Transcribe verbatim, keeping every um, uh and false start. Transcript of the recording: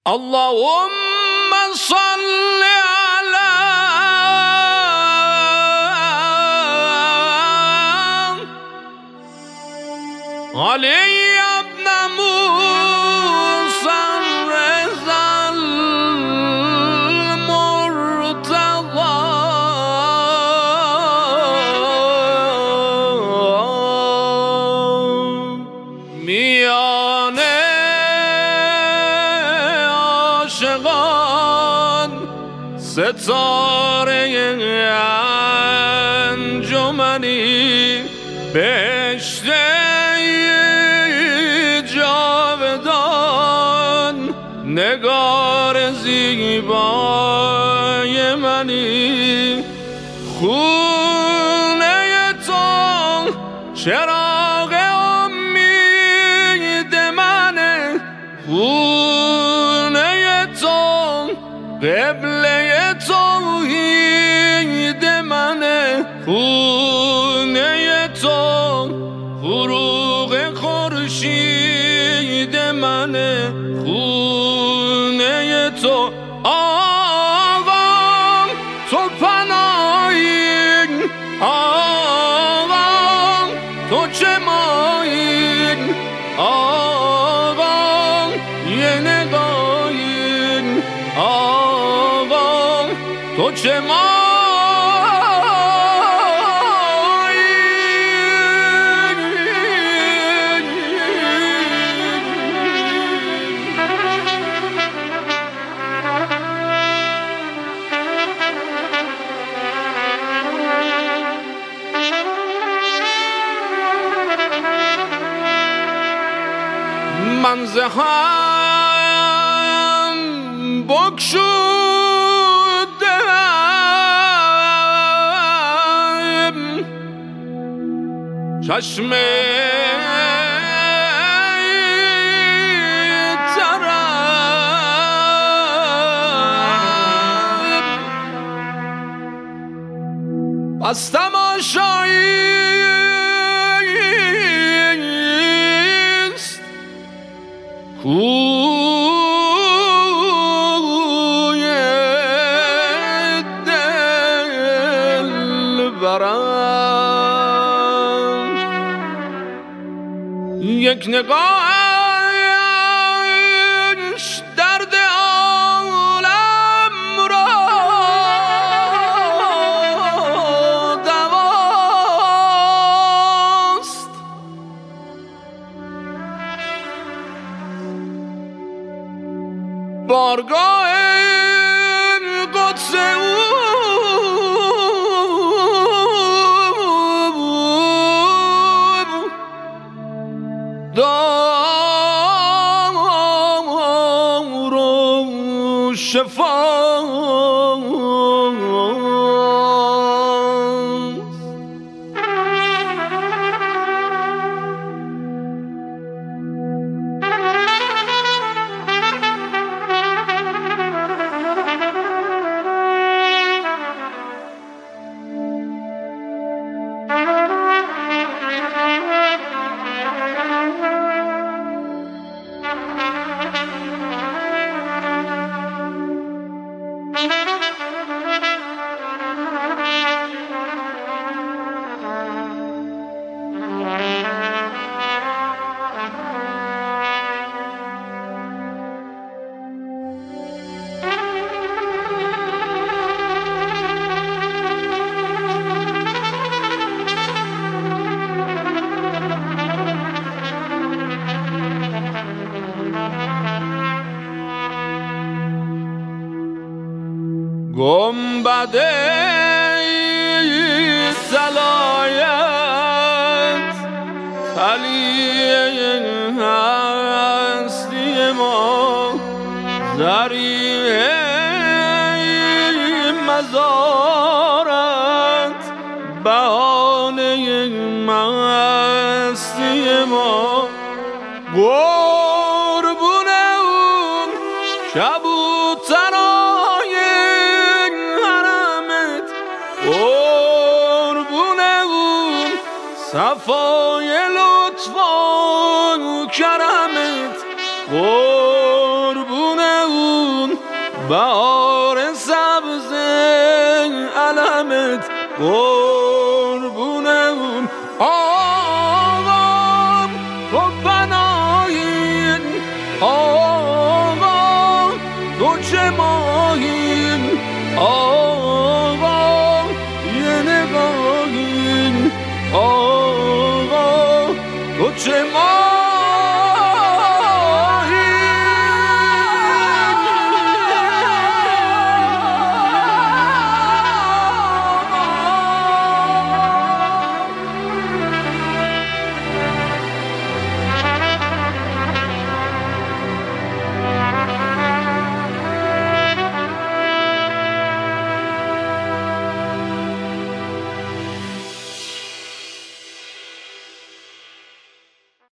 اللهم صل على علي ابن موسى الرضا المرتضى میانه عاشقان ستاره انجمنی بهشت جاودان نگار زیبای منی خونه تو چراغ امید منه خونه تو قبله توحید منه خونه تو فروغ خورشید منه خونه تو آقام تو پناهین آقام تو چه ماهین آقام یه نگاهین آقام تو چه ماهین من ز هم بگشودم چشم ترم پس تماشاییست کوی دل برم یک نگاهش درد عالم را دواست بارگاه قدس او دار و شفاست گنبد صلایت علی هستی ما ذریعه مزارت بهانه مستی ما قربون اون کبوترای حرمت قربون اون صفای لطف و کرمت قربون اون بهار سبز علمت قربونم آقا تو پناهین آقا تو چه ماهین آقا